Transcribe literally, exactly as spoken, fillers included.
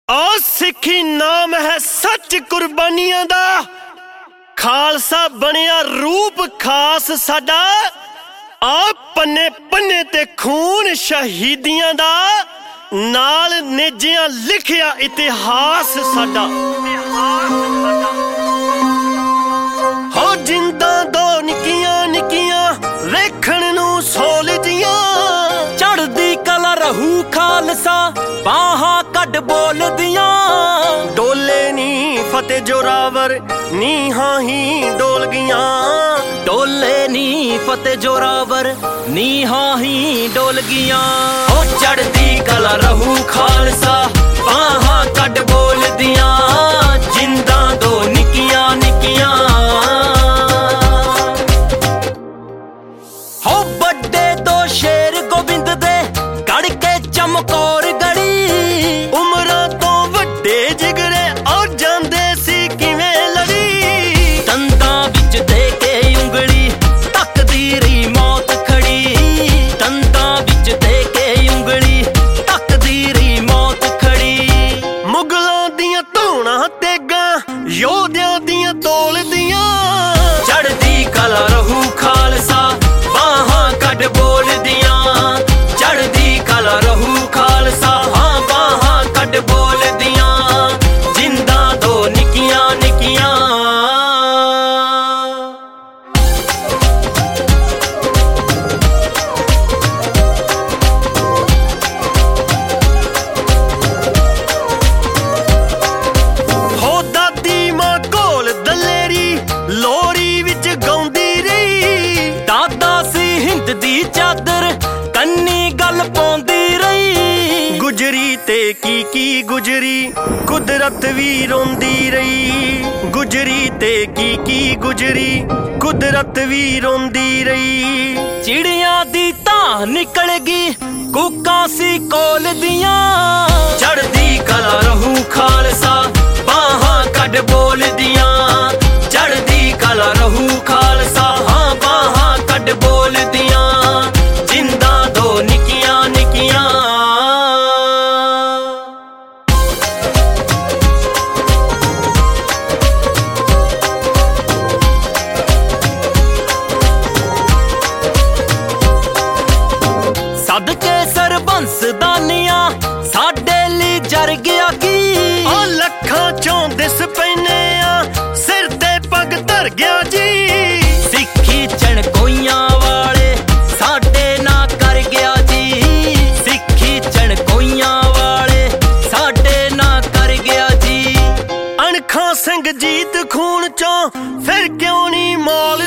ਆ ਸਿੱਖੀ ਨਾਮ ਹੈ ਸੱਚ ਕੁਰਬਾਨੀਆਂ ਦਾ। ਖਾਲਸਾ ਬਣਿਆ ਰੂਪ ਖਾਸ ਸਾਡਾ। ਆ ਪੰਨੇ ਪੰਨੇ ਤੇ ਖੂਨ ਸ਼ਹੀਦੀਆਂ ਦਾ। ਨਾਲ ਨੇਜਿਆਂ ਲਿਖਿਆ ਇਤਿਹਾਸ ਸਾਡਾ। ਹੋ ਜਿੰਦਾਂ ਦੋ ਨਿੱਕੀਆਂ ਨਿੱਕੀਆਂ ਵੇਖਣ ਨੂੰ ਸੋਲਦੀਆਂ। ਚੜ੍ਹਦੀ ਕਲਾ ਰਹੂ ਖਾਲਸਾ ਬਾਹਾਂ ਕੱਢ ਬੋਲਦੀਆਂ। ਡੋਲੇ ਨੀ ਫਤਿਹ ਜੋਰਾਵਰ ਨੀਹਾਂ ਹੀ ਡੋਲ ਗਈਆਂ। ਡੋਲੇ ਨੀ ਫਤਿਹ ਜੋਰਾਵਰ ਨੀਹਾਂ ਹੀ ਡੋਲ ਗਈਆਂ। ਹੋ ਚੜ੍ਹਦੀ ਕਲਾ ਰਹੂ ਖਾਲਸਾ ਬਾਹਾਂ ਕੱਢ ਬੋਲਦੀਆਂ। ਜਿੰਦਾਂ ਦੋ ਨਿੱਕੀਆਂ ਨਿੱਕੀਆਂ। ਹੋ ਵੱਡੇ ਦੋ ਸ਼ੇਰ ਗੋਬਿੰਦ ਦੇ ਗੜ ਕੇ ਚਮਕੌਰ ਗੜੀ। ਉਮਰਾਂ ਤੋਂ ਵੱਡੇ ਜਿਗਰੇ ਆ ਜਾਂਦੇ ਸੀ ਕਿਵੇਂ ਲੜੀ। ਦੰਦਾਂ ਵਿੱਚ ਦੇ ਕੇ ਉਂਗਲੀ ਤੱਕਦੀ ਰਹੀ ਮੌਤ ਖੜੀ। ਦੰਦਾਂ ਵਿੱਚ ਦੇ ਕੇ ਉਂਗਲੀ ਤੱਕਦੀ ਰਹੀ ਮੌਤ ਖੜੀ। ਮੁਗਲਾਂ ਦੀਆਂ ਧੌਣਾਂ ਤੇਗਾਂ ਯੋਧਿਆਂ ਦੀਆਂ ਤੋਲਦੀਆਂ। ਚੜ੍ਹਦੀ ਕਲਾ ਰਹੂ ਖਾਲਸਾ ਬਾਹਾਂ ਕੱਢ ਬੋਲਦੀਆਂ। ਚੜ੍ਹਦੀ ਕਲਾ ਰਹੂ ਖਾਲਸਾ ਹਾਂ ਬਾਹਾਂ ਕੱਢ ਬੋਲਦੀਆਂ। ਜਿੰਦਾਂ ਦੋ ਨਿੱਕੀਆਂ ਨਿੱਕੀਆਂ। ਹੋ ਦਾਦੀ ਮਾਂ ਕੋਲ ਦਲੇਰੀ ਲੋਰੀ ਵਿੱਚ ਗਾਉਂਦੀ ਰਹੀ। ਦਾਦਾ ਸੀ ਹਿੰਦ ਦੀ ਚਾਦਰ ਕੰਨੀ ਗੱਲ ਪਾਉਂਦੀ ਰਹੀ। ਗੁਜਰੀ ਤੇ ਕੀ ਕੀ ਗੁਜਰੀ ਕੁਦਰਤ ਵੀ ਰੋਂਦੀ ਰਹੀ। ਗੁਜਰੀ ਤੇ ਕੀ ਕੀ ਗੁਜਰੀ ਕੁਦਰਤ ਵੀ ਰੋਂਦੀ ਰਹੀ। ਚਿੜੀਆਂ ਦੀ ਧਾਂ ਨਿਕਲ ਗਈ ਕੂਕਾਂ ਸੀ ਕੋਲ ਦੀਆਂ। ਚੜ੍ਹਦੀ ਕਲਾ ਰਹੂ ਖਾਲਸਾ ਬਾਹਾਂ ਕੱਢ ਬੋਲਦੀਆਂ। ਚੜ੍ਹਦੀ ਕਲਾ ਰਹੂ ਖਾਲਸਾ ਹਾਂ ਬਾਹਾਂ ਕੱਢ ਬੋਲਦੀਆਂ। ਜਿੰਦਾਂ ਦੋ ਨਿੱਕੀਆਂ ਨਿੱਕੀਆਂ। ਸਦਕੇ ਸਰਬੰਸ ਦਾਨੀਆਂ ਸਾਡੇ ਲਈ ਜਰ ਗਿਆ ਕੀ। ਆ ਲੱਖਾਂ ਚੋਂ ਦਿਸ ਪੈਨੇ ਆ ਸਿਰ ਤੇ ਪੱਗ ਧਰ ਗਿਆ ਜੀ। ਸਿੱਖੀ ਚਣਕੋਈਆਂ ਵਾਲੇ ਸਾਡੇ ਨਾਲ ਕਰ ਗਿਆ ਜੀ। ਸਿੱਖੀ ਚਣਕੋਈਆਂ ਵਾਲੇ ਸਾਡੇ ਨਾਲ ਕਰ ਗਿਆ ਜੀ। ਅਣਖਾਂ ਸਿੰਘ ਜੀਤ ਖੂਨ ਚੋਂ ਫਿਰ ਕਿਉਂ ਨਹੀਂ ਮੌਲ